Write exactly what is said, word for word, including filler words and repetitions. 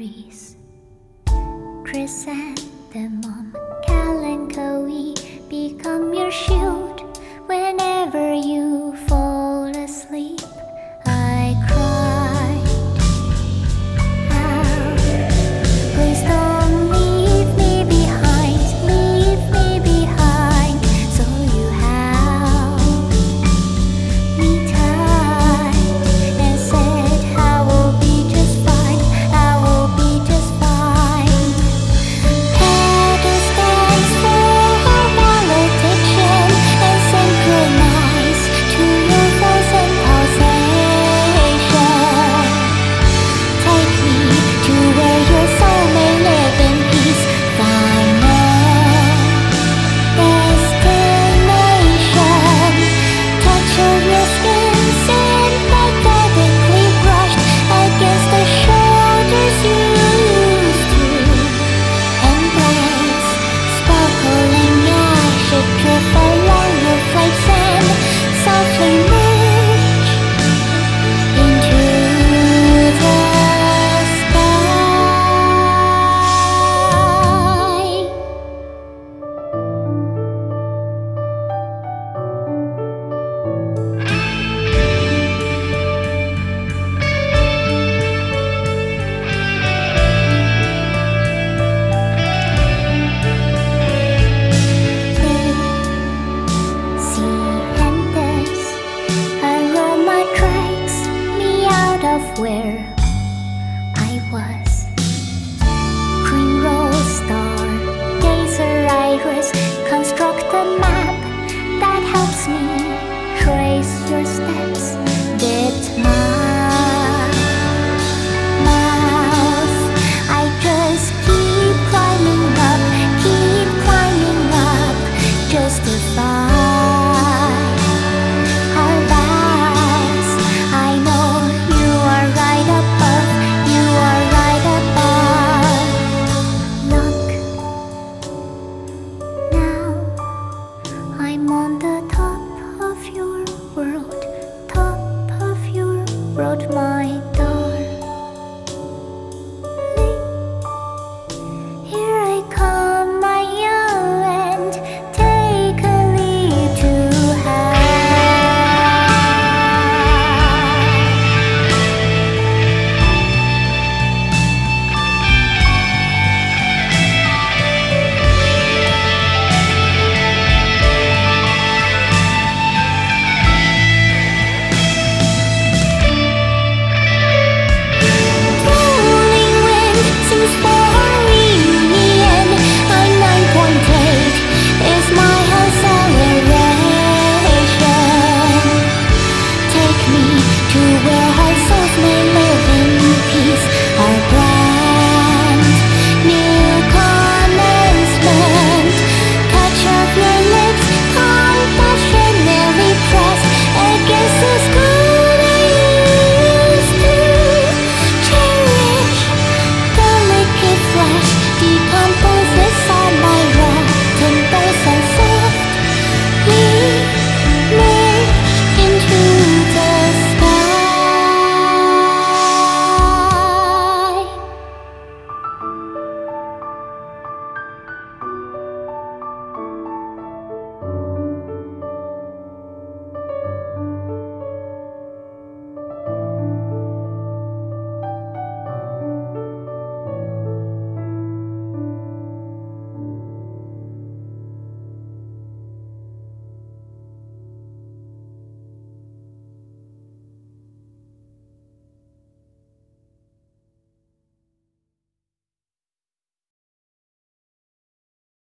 memories. Chrysanthemum, melancholy, become your shield whenever you fall asleep. I cried out, please don't leave me behind, leave me behind. So you held me tight and said, I will be just fine, I will be just fine. Peggy stands for malediction and synchronized to your voice and pulsation. Take me to where your soul may live in peace. Final destination. Touch of your skin sympathetically brushed against the shoulders you used to embrace. Sparkling ashes drift along your flakes and softly merge into the sky. Cientos, aroma drags me out of where I was.